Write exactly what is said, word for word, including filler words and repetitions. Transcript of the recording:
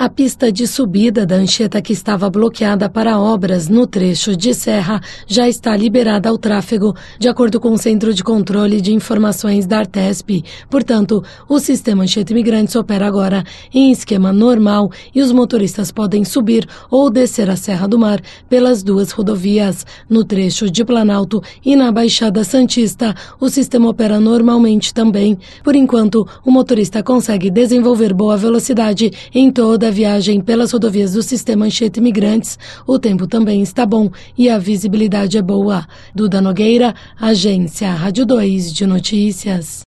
A pista de subida da Anchieta, que estava bloqueada para obras no trecho de serra, já está liberada ao tráfego, de acordo com o Centro de Controle de Informações da Artesp. Portanto, o sistema Anchieta Imigrantes opera agora em esquema normal e os motoristas podem subir ou descer a Serra do Mar pelas duas rodovias. No trecho de Planalto e na Baixada Santista, o sistema opera normalmente também. Por enquanto, o motorista consegue desenvolver boa velocidade em toda a viagem pelas rodovias do sistema Anchieta Imigrantes. O tempo também está bom e a visibilidade é boa. Duda Nogueira, Agência Rádio dois de Notícias.